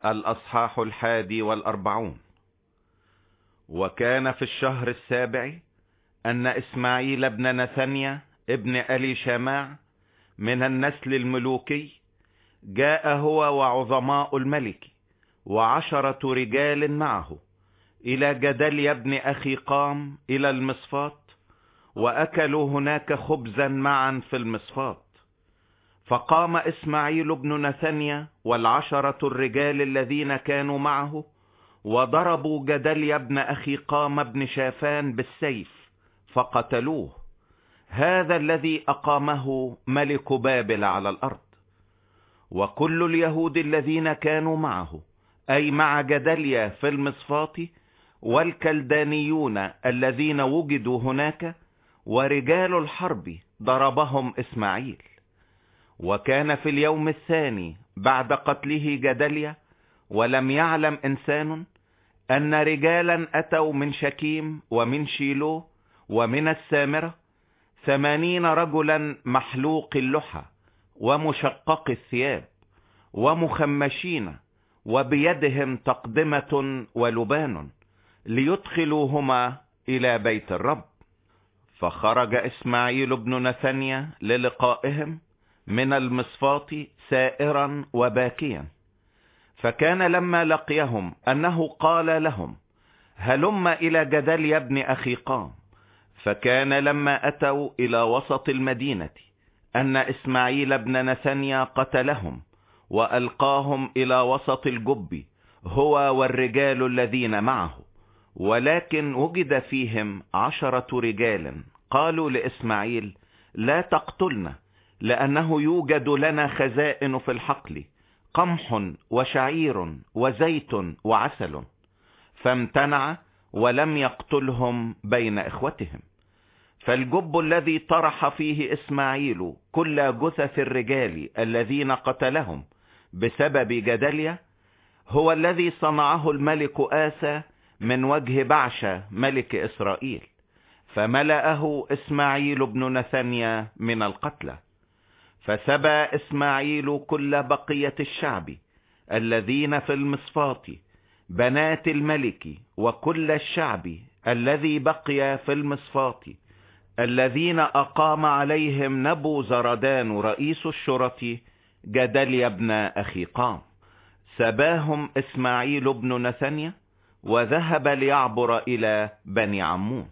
الأصحاح 41. وكان في الشهر 7 أن إسماعيل ابن نثنيا ابن ألي شماع من النسل الملوكي جاء هو وعظماء الملك 10 رجال معه إلى جدليا ابن أخيقام إلى المصفات، وأكلوا هناك خبزا معا في المصفات. فقام إسماعيل بن نثنيا 10 الرجال الذين كانوا معه وضربوا جدليا ابن أخيقام ابن شافان بالسيف فقتلوه، هذا الذي أقامه ملك بابل على الأرض. وكل اليهود الذين كانوا معه أي مع جدليا في المصفات، والكلدانيون الذين وجدوا هناك، ورجال الحرب ضربهم إسماعيل. وكان في اليوم 2 بعد قتله جدليا، ولم يعلم إنسان أن رجالا أتوا من شكيم ومن شيلو ومن السامرة 80 رجلا محلوق اللحى ومشقق الثياب ومخمشين، وبيدهم تقدمة ولبان، ليدخلوهما إلى بيت الرب. فخرج إسماعيل بن نثنيا للقائهم من المصفات سائرا وباكيا. فكان لما لقيهم أنه قال لهم: هلم إلى جدليا ابن أخيقام. فكان لما أتوا إلى وسط المدينة أن إسماعيل بن نثنيا قتلهم وألقاهم إلى وسط الجب، هو والرجال الذين معه. ولكن وجد فيهم 10 رجال قالوا لإسماعيل: لا تقتلنا، لأنه يوجد لنا خزائن في الحقل، قمح وشعير وزيت وعسل. فامتنع ولم يقتلهم بين إخوتهم. فالجب الذي طرح فيه إسماعيل كل جثث الرجال الذين قتلهم بسبب جدليا هو الذي صنعه الملك آسى من وجه بعشة ملك إسرائيل، فملأه إسماعيل بن نثنيا من القتلى. فسبى إسماعيل كل بقية الشعب الذين في المصفات، بنات الملك وكل الشعب الذي بقي في المصفات، الذين أقام عليهم نبوزردان رئيس الشرطة جدليا ابن أخيقام. سباهم إسماعيل بن نثنيا وذهب ليعبر إلى بني عمون.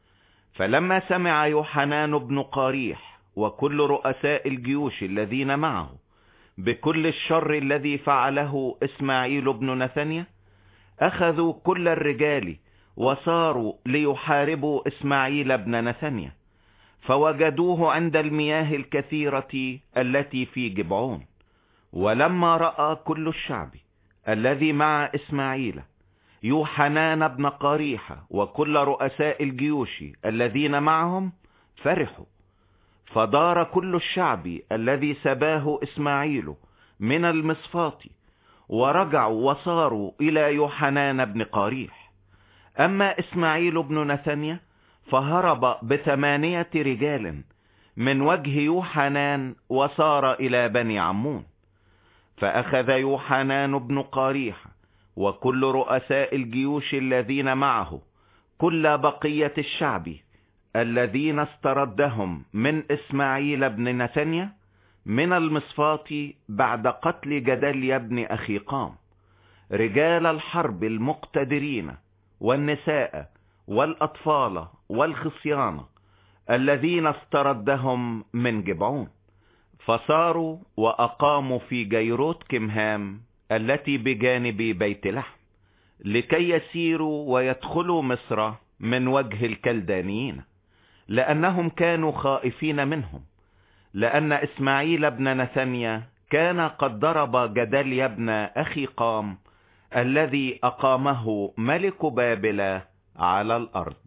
فلما سمع يوحنان بن قاريح وكل رؤساء الجيوش الذين معه بكل الشر الذي فعله إسماعيل بن نثنيا، أخذوا كل الرجال وصاروا ليحاربوا إسماعيل بن نثنيا، فوجدوه عند المياه الكثيرة التي في جبعون. ولما رأى كل الشعب الذي مع إسماعيل يوحنان بن قاريح وكل رؤساء الجيوش الذين معهم، فرحوا. فدار كل الشعب الذي سباه إسماعيل من المصفات، ورجعوا وصاروا إلى يوحنان بن قاريح. أما إسماعيل بن نثنيا فهرب ب8 رجال من وجه يوحنان وصار إلى بني عمون. فأخذ يوحنان بن قاريح وكل رؤساء الجيوش الذين معه كل بقية الشعب الذين استردهم من إسماعيل بن نثنيا من المصفات بعد قتل جدليا بن أخيقام، رجال الحرب المقتدرين والنساء والأطفال والخصيان الذين استردهم من جبعون. فصاروا وأقاموا في جيروت كمهام التي بجانب بيت لحم، لكي يسيروا ويدخلوا مصر من وجه الكلدانيين، لأنهم كانوا خائفين منهم، لأن إسماعيل بن نثنيا كان قد ضرب جدليا بن أخيقام الذي أقامه ملك بابل على الأرض.